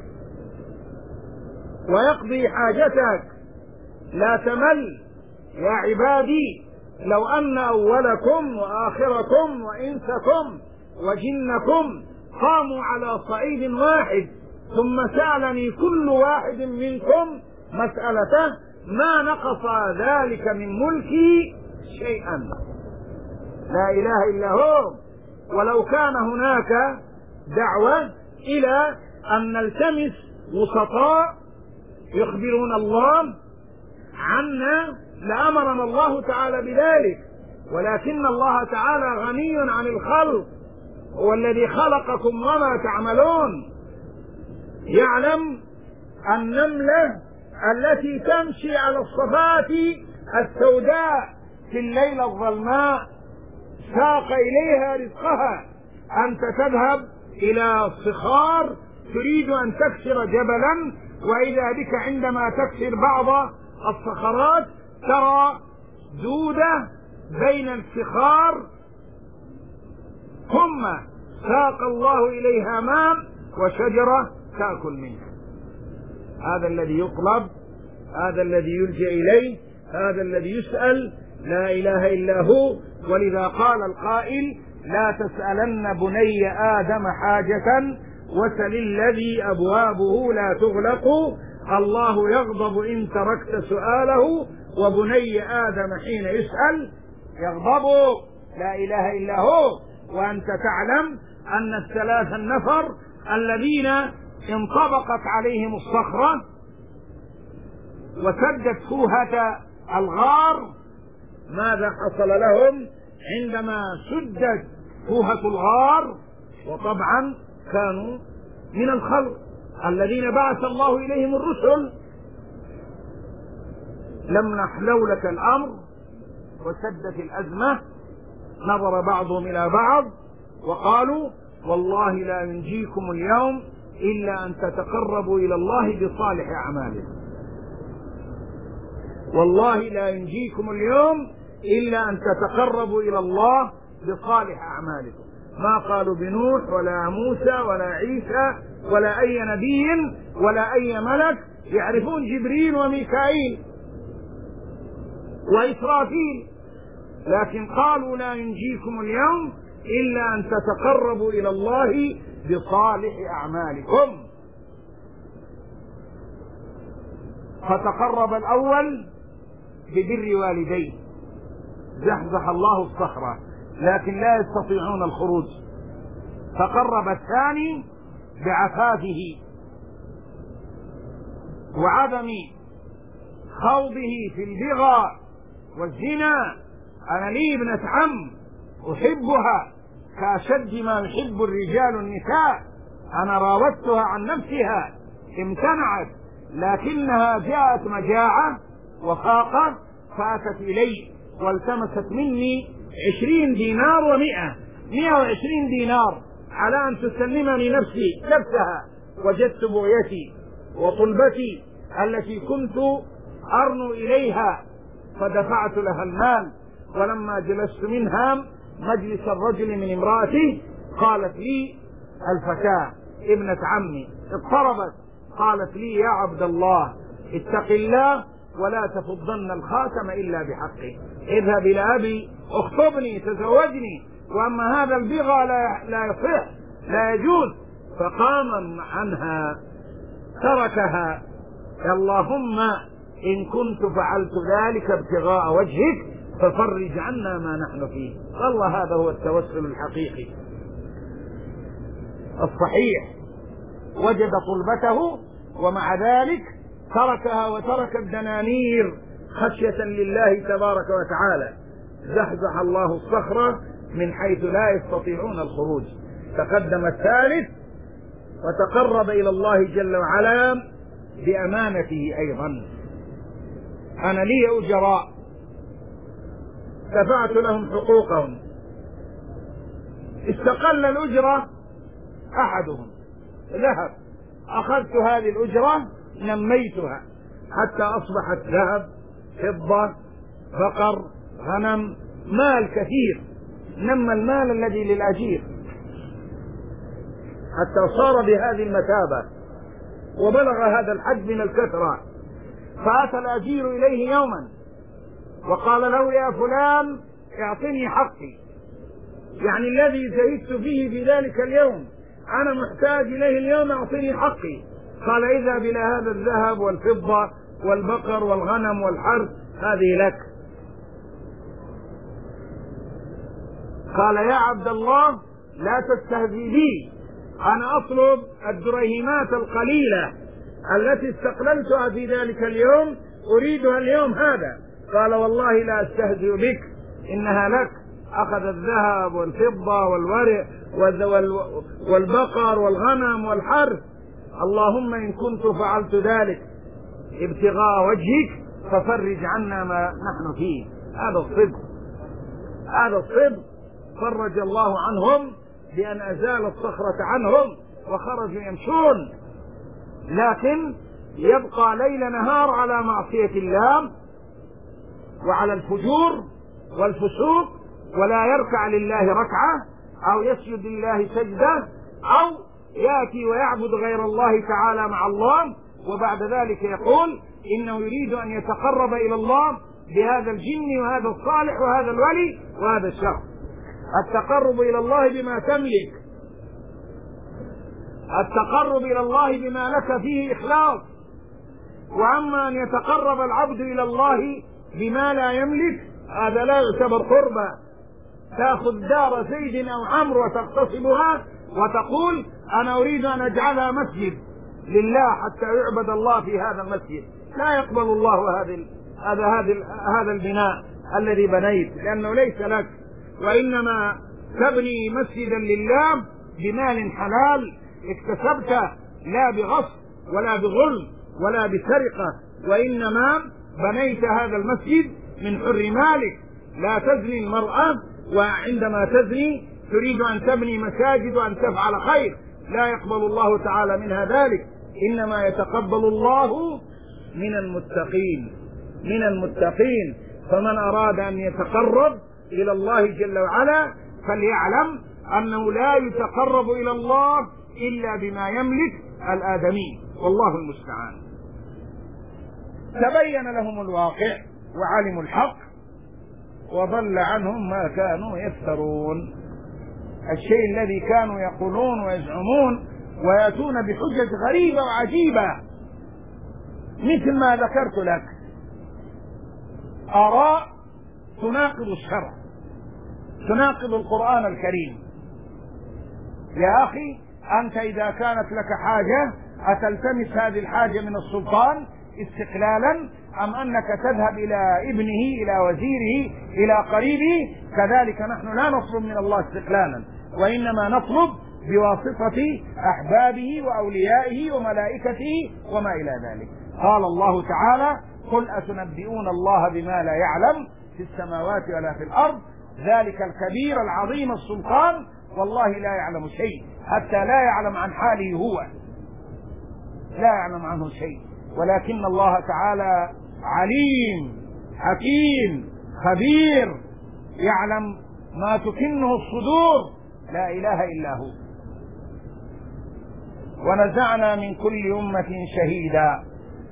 ويقضي حاجتك، لا تمل. يا عبادي لو أن أولكم وآخركم وإنسكم وجنكم قاموا على صعيد واحد ثم سألني كل واحد منكم مسألته ما نقص ذلك من ملكي شيئا، لا إله إلا هو. ولو كان هناك دعوة إلى أن نلتمس وسطاء يخبرون الله عنا لأمرنا الله تعالى بذلك، ولكن الله تعالى غني عن الخلق، هو الذي خلقكم وما تعملون. يعلم النملة التي تمشي على الصفات السوداء في الليلة الظلماء ساق إليها رزقها. أنت تذهب إلى الصخار تريد أن تكسر جبلا، وإذا بك عندما تكسر بعض الصخرات ترى دودة بين الصخار، ثم ساق الله إليها ماء وشجرة تأكل منها. هذا الذي يطلب، هذا الذي يلجأ إليه، هذا الذي يسأل، لا إله إلا هو. ولذا قال القائل: لا تسألن بني آدم حاجة وسل الذي أبوابه لا تغلق، الله يغضب إن تركت سؤاله، وبني آدم حين يسأل يغضب. لا إله إلا هو. وأنت تعلم أن الثلاث النفر الذين انطبقت عليهم الصخرة وسدت فوهة الغار، ماذا حصل لهم عندما سدت فوهة الغار؟ وطبعا كانوا من الخلق الذين بعث الله إليهم الرسل. لم نحلو لك الأمر وسدت الأزمة، نظر بعضهم إلى بعض وقالوا: والله لا ينجيكم اليوم إلا أن تتقربوا إلى الله بصالح أعمالكم. والله لا ينجيكم اليوم إلا أن تتقربوا إلى الله بصالح أعمالكم. ما قالوا بنوح ولا موسى ولا عيسى ولا أي نبي ولا أي ملك، يعرفون جبريل وميكائيل وإسرافيل، لكن قالوا: لا ينجيكم اليوم إلا أن تتقربوا إلى الله بصالح أعمالكم. فتقرب الأول ببر والديه، زحزح الله الصخرة لكن لا يستطيعون الخروج. تقرب الثاني بعفافه وعدم خوضه في البغى والزنا. أنا لي ابنة عم أحبها كأشد ما يحب الرجال النساء، أنا راودتها عن نفسها امتنعت، لكنها جاءت مجاعة وفاقة فأتت إلي والتمست مني عشرين دينار ومئة مئة وعشرين دينار على أن تسلمني نفسي نفسها. وجدت بغيتي وطلبتي التي كنت أرنو إليها فدفعت لها المال. ولما جلست منها مجلس الرجل من امرأته قالت لي الفتاة ابنة عمي اضطربت، قالت لي: يا عبد الله اتق الله ولا تفضن الخاتم إلا بحقه، اذهب إلى أبي اخطبني تزوجني، وأما هذا البغى لا, لا يصح لا يجوز. فقام عنها تركها. اللهم إن كنت فعلت ذلك ابتغاء وجهك ففرج عنا ما نحن فيه. والله هذا هو التوسل الحقيقي الصحيح. وجد طلبته ومع ذلك تركها وترك الدنانير خشية لله تبارك وتعالى. زحزح الله الصخرة من حيث لا يستطيعون الخروج. تقدم الثالث وتقرب إلى الله جل وعلا بأمانته أيضا. أنا لي أجراء دفعت لهم حقوقهم، استقل الأجرة أحدهم ذهب، أخذت هذه الأجرة نميتها حتى أصبحت ذهب فضة بقر غنم مال كثير. نمى المال الذي للأجير حتى صار بهذه المثابة وبلغ هذا الحد من الكثرة. فأتى الأجير إليه يوما وقال له: يا فلان اعطني حقي، يعني الذي زهدت فيه في ذلك اليوم أنا محتاج إليه اليوم، اعطني حقي. قال: اذهب إلى هذا الذهب والفضة والبقر والغنم والحرث، هذه لك. قال: يا عبد الله لا تستهزئ بي، أنا أطلب الدريهمات القليلة التي استقللتها في ذلك اليوم أريدها اليوم هذا. قال: والله لا أستهزئ بك، إنها لك، أخذ الذهب والفضة والورق والبقر والغنم والحرث. اللهم إن كنت فعلت ذلك ابتغاء وجهك ففرج عنا ما نحن فيه. هذا الصدق، هذا الصدق. فرج الله عنهم بأن أزال الصخرة عنهم وخرجوا يمشون، لكن يبقى ليل نهار على معصية الله وعلى الفجور والفسوق، ولا يركع لله ركعة أو يسجد لله سجدة أو يأتي ويعبد غير الله تعالى مع الله، وبعد ذلك يقول إنه يريد أن يتقرب إلى الله بهذا الجن وهذا الصالح وهذا الولي وهذا الشخص. التقرب إلى الله بما تملك، التقرب إلى الله بما لك فيه إخلاص. وأما أن يتقرب العبد إلى الله بما لا يملك هذا لا يعتبر قربا. تأخذ دار زيد أو عمرو وتغتصبها وتقول أنا أريد أن أجعلها مسجد لله حتى يعبد الله في هذا المسجد، لا يقبل الله هذا هذا هذا البناء الذي بنيت، لأنه ليس لك، وإنما تبني مسجدا لله بمال حلال اكتسبته، لا بغصب ولا بظلم ولا بسرقة، وإنما بنيت هذا المسجد من حر مالك. لا تزني المرأة وعندما تزني تريد أن تبني مساجد وأن تفعل خير، لا يقبل الله تعالى منها ذلك، إنما يتقبل الله من المتقين، من المتقين. فمن أراد أن يتقرب إلى الله جل وعلا فليعلم أنه لا يتقرب إلى الله إلا بما يملك الآدمي، والله المستعان. تبين لهم الواقع وعلموا الحق وضل عنهم ما كانوا يفترون. الشيء الذي كانوا يقولون ويزعمون ويأتون بحجج غريبة وعجيبة، مثل ما ذكرت لك، آراء تناقض الشرع، تناقض القرآن الكريم. يا أخي أنت إذا كانت لك حاجة أتلتمس هذه الحاجة من السلطان استقلالا، أم أنك تذهب إلى ابنه إلى وزيره إلى قريبه؟ كذلك نحن لا نطلب من الله استقلالا، وإنما نطلب بواسطة أحبابه وأوليائه وملائكته وما إلى ذلك. قال الله تعالى قل أتنبئون الله بما لا يعلم في السماوات ولا في الأرض ذلك الكبير العظيم السلطان، والله لا يعلم شيء، حتى لا يعلم عن حاله هو، لا يعلم عنه شيء، ولكن الله تعالى عليم حكيم خبير، يعلم ما تكنه الصدور، لا إله إلا هو. ونزعنا من كل أمة شهيدا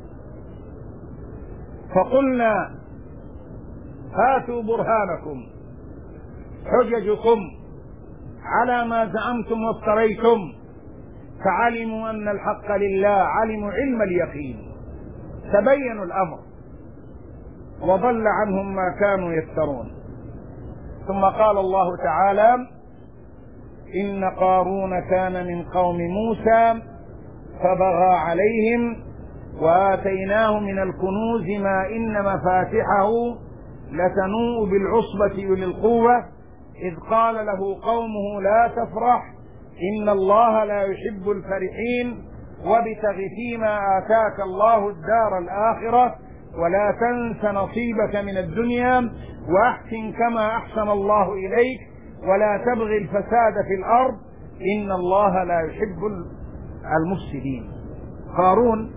فقلنا هاتوا برهانكم حججكم على ما زعمتم وافتريتم، فعلموا أن الحق لله، علموا علم اليقين، تبينوا الأمر وضل عنهم ما كانوا يفترون. ثم قال الله تعالى إن قارون كان من قوم موسى فبغى عليهم وآتيناه من الكنوز ما إن مفاتحه لتنوء بالعصبة أولي القوة إذ قال له قومه لا تفرح إن الله لا يحب الفرحين وابتغ فيما آتاك الله الدار الآخرة ولا تنس نصيبك من الدنيا وأحسن كما أحسن الله إليك ولا تبغ الفساد في الأرض إن الله لا يحب المفسدين. قارون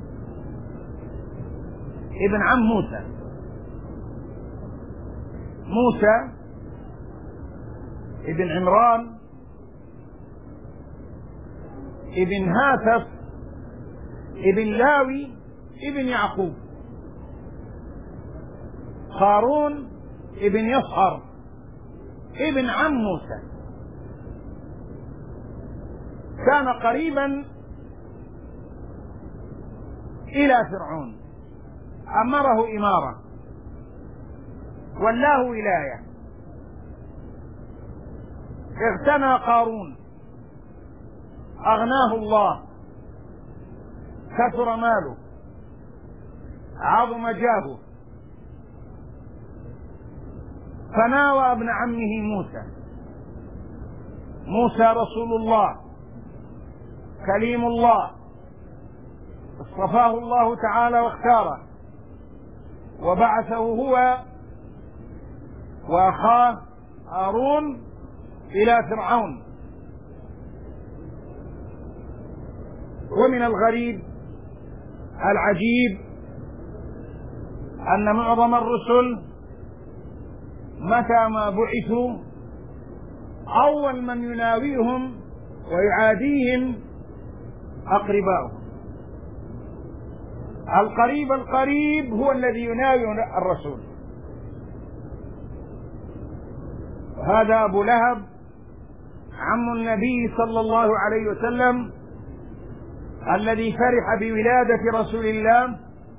ابن عم موسى، موسى ابن عمران ابن هاتف ابن لاوي ابن يعقوب. قارون ابن يصهر ابن عم موسى، كان قريبا إلى فرعون، أمره إمارة ولاه ولاية. اغتنى قارون، أغناه الله، كثر ماله، عظم جاهه، فناوى ابن عمه موسى. موسى رسول الله كليم الله، اصطفاه الله تعالى واختاره وبعثه هو وأخاه هارون إلى فرعون. ومن الغريب العجيب أن معظم الرسل متى ما بعثوا أول من يناويهم ويعاديهم أقرباؤهم. القريب القريب هو الذي يناوي الرسول. هذا أبو لهب عم النبي صلى الله عليه وسلم الذي فرح بولادة رسول الله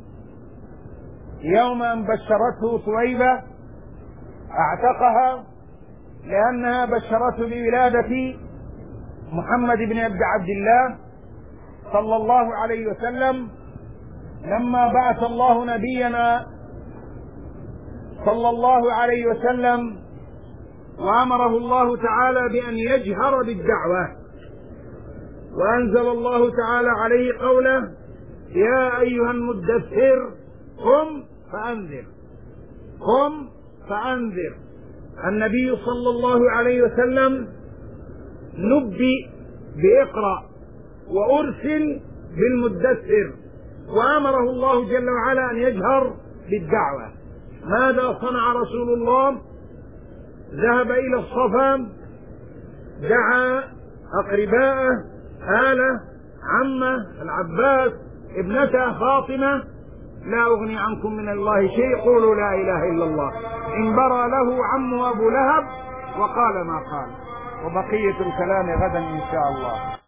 يوم أن بشرته ثويبة اعتقها لأنها بشرته بولادة محمد بن عبد الله صلى الله عليه وسلم لما بعث الله نبينا صلى الله عليه وسلم وأمره الله تعالى بأن يجهر بالدعوة، وأنزل الله تعالى عليه قوله: يا أيها المدثر قم فأنذر قم فأنذر. النبي صلى الله عليه وسلم نبئ بإقرأ وأرسل بالمدثر، وأمره الله جل وعلا أن يجهر بالدعوة. ماذا صنع رسول الله؟ ذهب إلى الصفا، دعا أقرباءه، آله، عمه العباس، ابنته فاطمة: لا أغني عنكم من الله شيء، قولوا لا إله إلا الله. انبرى له عمه أبو لهب وقال ما قال، وبقية الكلام غدا إن شاء الله.